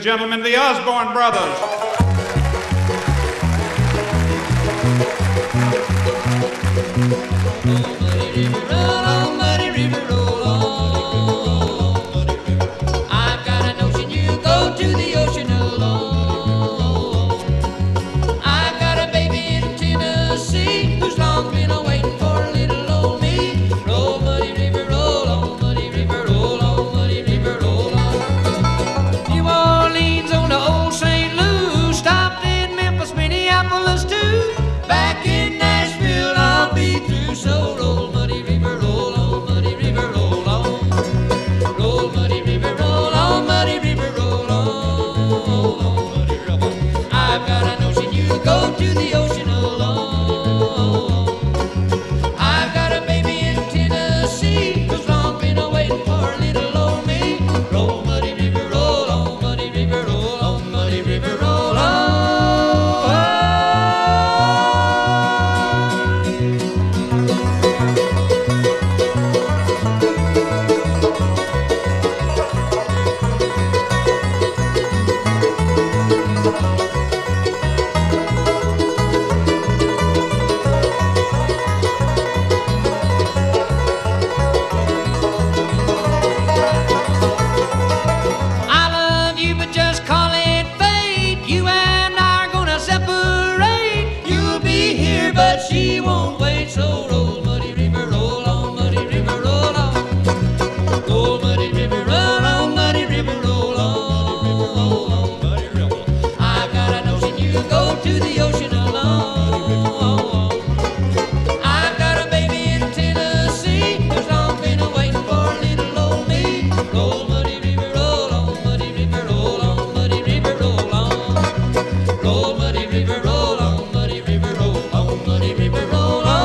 Gentlemen, the Osborne Brothers. I've got a notion you go to the ocean alone. I've got a baby in Tennessee who's long been waiting for a little old me. Roll, muddy river, roll on, muddy river, roll on, muddy river, roll on. New Orleans on the old St. Louis, stopped in Memphis, Minneapolis too. Back in Nashville I'll be through, so roll, muddy river, roll on, muddy river, roll on. Roll, muddy river, roll on, muddy river, roll on, muddy river. I've got a notion you go to the ocean alone. I've got a baby in Tennessee who's long been waiting for a little old me. Roll, muddy river, roll on, muddy river, roll on, muddy river, roll on. I love you, but just call it fate. You and I are gonna separate. You'll be here, but she won't wait. So roll, muddy river, roll on, muddy river, roll on. Roll, muddy river, roll on, muddy river, roll on, muddy river. I've got a notion you go to the ocean alone. I've got a baby in Tennessee who's long been waiting for a little old me. Roll, muddy river, roll on, muddy river, roll on, muddy river, roll on. Roll, muddy river, roll on, muddy river, roll on, muddy river, roll on.